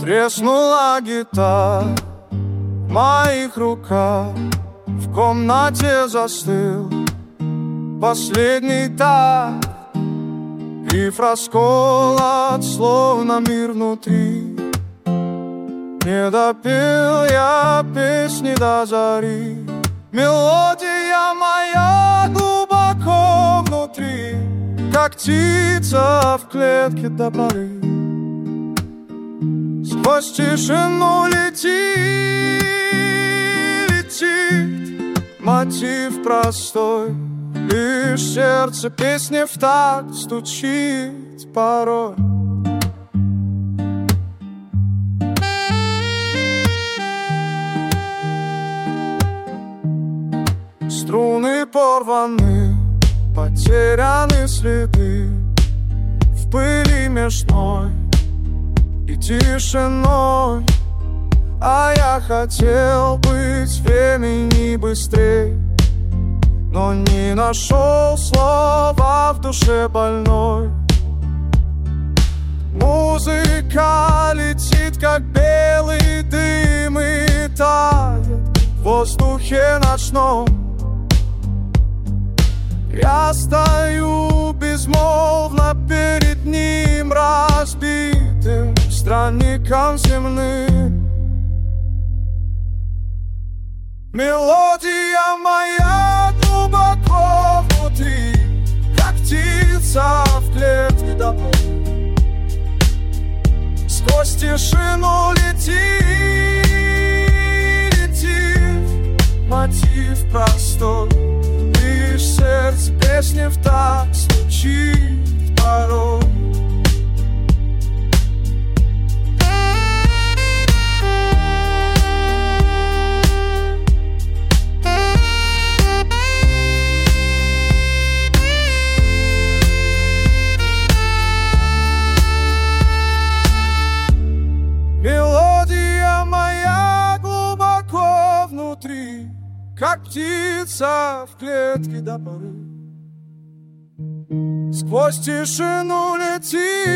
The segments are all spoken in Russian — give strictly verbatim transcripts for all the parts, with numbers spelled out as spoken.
Треснула гитара в моих руках, в комнате застыл последний такт. Риф расколот, словно мир внутри. Не допел я песни до зари. Мелодия моя глубоко внутри, как птица в клетке до поры. Сквозь тишину летит, летит мотив простой. Лишь сердце песни в такт стучит порой. Струны порваны, потеряны следы в пыли межной и тишиной. А я хотел быть времени быстрей, но не нашел слова в душе больной. Музыка летит, как белый дым, и тает в воздухе ночном. Я стою безмолвно перед ним, разбитым странником земным. Мелодия моя глубоко внутри, как птица в клетке до поры. Сквозь тишину летит, летит мотив простой. Лишь сердце песни в такт стучит порой. Мелодия моя глубоко внутри, как птица в клетке до поры. Сквозь тишину летит,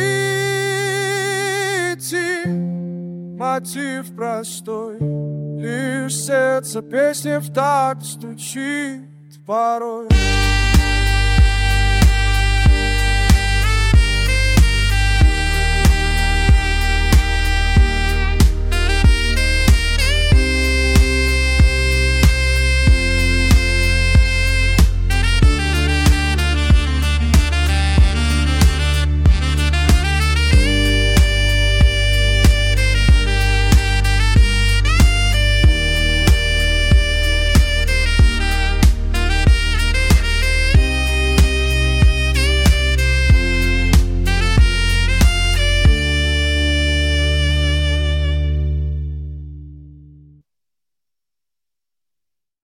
летит мотив простой. Лишь сердце песни в такт стучит порой.